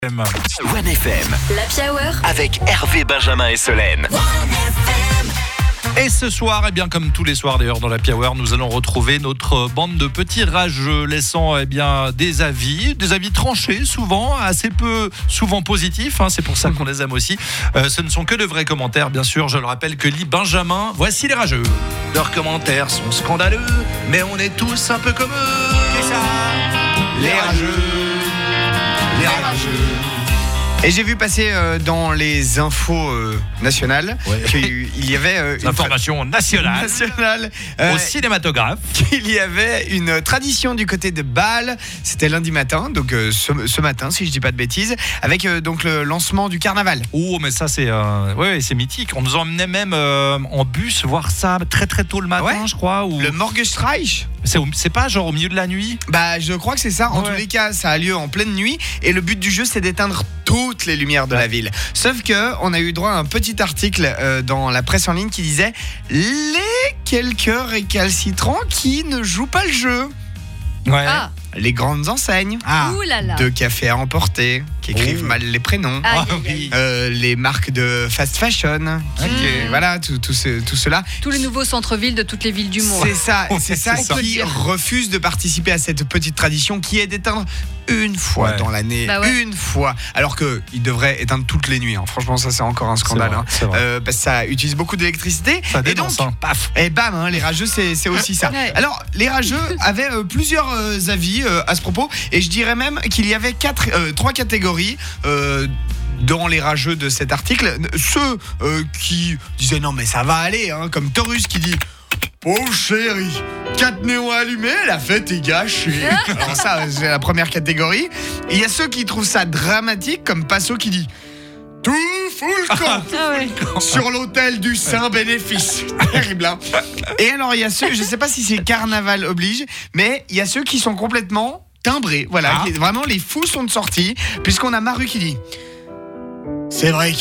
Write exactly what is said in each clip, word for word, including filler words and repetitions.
One F M l'Happy Hour avec Hervé, Benjamin et Solène. Et ce soir, eh bien, comme tous les soirs d'ailleurs dans l'Happy Hour, nous allons retrouver notre bande de petits rageux laissant eh bien, des avis, des avis tranchés souvent, assez peu souvent positifs, hein, c'est pour ça qu'on les aime aussi. Euh, ce ne sont que de vrais commentaires, bien sûr, je le rappelle que lit Benjamin, voici les rageux. Leurs commentaires sont scandaleux, mais on est tous un peu comme eux. C'est ça, les rageux, les rageux. Et j'ai vu passer euh, dans les infos euh, nationales Ouais. qu'il y avait euh, une Information nationale, nationale euh, au cinématographe. qu'il y avait une tradition du côté de Bâle. C'était lundi matin, donc euh, ce, ce matin, si je dis pas de bêtises, avec euh, donc le lancement du carnaval. Oh, mais ça, c'est, euh, ouais, c'est mythique. On nous emmenait même euh, en bus voir ça très très tôt le matin, Ouais. je crois. Ou... Le Morgenstreich. C'est, au- c'est pas genre au milieu de la nuit. Bah, je crois que c'est ça. En Ouais. tous les cas, ça a lieu en pleine nuit. Et le but du jeu, c'est d'éteindre toutes les lumières de Ouais. la ville. Sauf que on a eu droit à un petit article euh, dans la presse en ligne qui disait les quelques récalcitrants qui ne jouent pas le jeu. Ouais. Ah, Les grandes enseignes Ah. ouh là là. de café à emporter qui écrivent Oh. mal les prénoms. Aïe, Ah, aïe, aïe. oui. Euh, les marques de fast fashion. Ok. Qui- Voilà, tout, tout, ce- tout cela. Tous les nouveaux centres-villes de toutes les villes du monde. C'est ça, Ouais, c'est ça c'est ça. qui refuse de participer à cette petite tradition qui est d'éteindre une fois Ouais. dans l'année, Bah ouais. une fois. Alors que il devrait éteindre toutes les nuits. hein. Franchement, ça c'est encore un scandale. C'est vrai, hein. c'est vrai. Euh, parce que ça utilise beaucoup d'électricité. Ça et donc, dénonce, hein. Paf. et bam, hein, les rageux, c'est, c'est aussi ça. Ouais. Alors, les rageux avaient euh, plusieurs euh, avis euh, à ce propos, et je dirais même qu'il y avait quatre, euh, trois catégories. Euh, dans les rageux de cet article, ceux euh, qui disaient non mais ça va aller, hein, comme Taurus qui dit pauvre chérie, quatre néons allumés, la fête est gâchée. Alors ça, c'est la première catégorie. Et il y a ceux qui trouvent ça dramatique, comme Passo qui dit tout fout le camp Ah ouais. sur l'hôtel du Saint Bénéfice. Terrible, hein. Et alors, il y a ceux, je sais pas si c'est carnaval oblige, mais il y a ceux qui sont complètement timbrés. Voilà, Ah. qui- vraiment, les fous sont de sortie, puisqu'on a Maru qui dit c'est vrai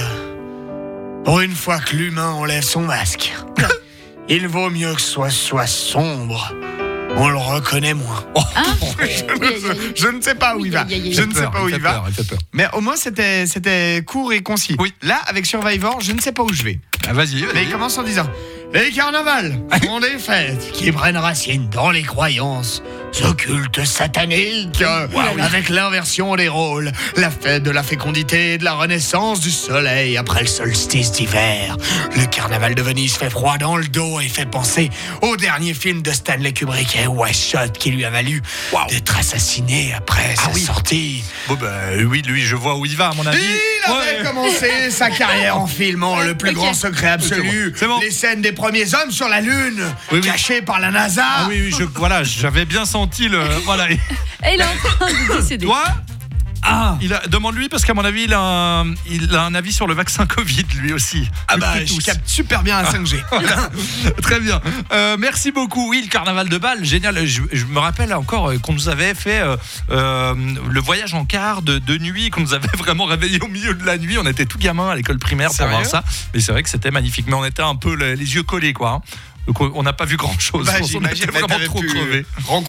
que pour une fois que l'humain enlève son masque, il vaut mieux que ce soit, soit sombre. On le reconnaît moins. Hein Je ne sais pas où il va. Aïe, aïe, aïe. Je ne sais pas où il va. Peur, il fait peur. Mais au moins, c'était, c'était court et concis. Oui. Là, avec Survivor, je ne sais pas où je vais. Ah, vas-y, Mais vas-y. il commence en disant les carnavals sont des fêtes qui prennent racine dans les croyances occultes sataniques, euh, avec l'inversion des rôles, la fête de la fécondité et de la renaissance du soleil après le solstice d'hiver. Le carnaval de Venise fait froid dans le dos et fait penser au dernier film de Stanley Kubrick et West Shot qui lui a valu Wow. d'être assassiné après sa oui. sortie. Bon, bah, oui, lui, je vois où il va, à mon avis. Il avait Ouais. commencé sa carrière en filmant le plus Ok. grand secret absolu, C'est bon. les scènes des premiers hommes sur la Lune, Oui, oui. cachées par la NASA. Ah oui, oui, je, voilà, j'avais bien senti le. Voilà. Et il est en train de décéder. Toi, Ah, il a, demande-lui, parce qu'à mon avis, il a, un, il a un avis sur le vaccin Covid, lui aussi. ah Plus bah, que je tous. capte super bien la cinq G. Très bien. Euh, merci beaucoup. Oui, le carnaval de Bâle, génial. Je, je me rappelle encore euh, qu'on nous avait fait euh, euh, le voyage en car de, de nuit, qu'on nous avait vraiment réveillé au milieu de la nuit. On était tout gamins à l'école primaire pour Sérieux voir ça. Mais c'est vrai que c'était magnifique. Mais on était un peu les, les yeux collés, quoi. hein. Donc on n'a pas vu grand chose. Bah, on j'imagine, était mais vraiment t'avais trop pu crevés. rencontrer